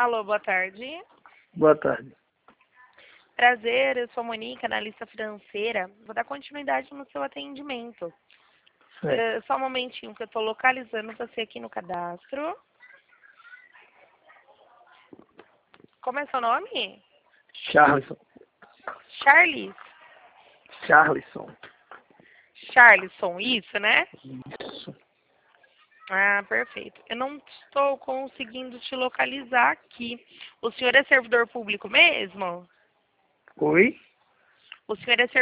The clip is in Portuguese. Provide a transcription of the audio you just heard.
Alô, boa tarde. Boa tarde. Prazer, eu sou a Monique, analista financeira. Vou dar continuidade no seu atendimento. Certo. Só um momentinho que eu estou localizando você aqui no cadastro. Como é seu nome? Charlison. Charles? Charlison. Charlison, isso, né? Isso. Ah, perfeito. Eu não estou conseguindo te localizar aqui. O senhor é servidor público mesmo? Oi? O senhor é servidor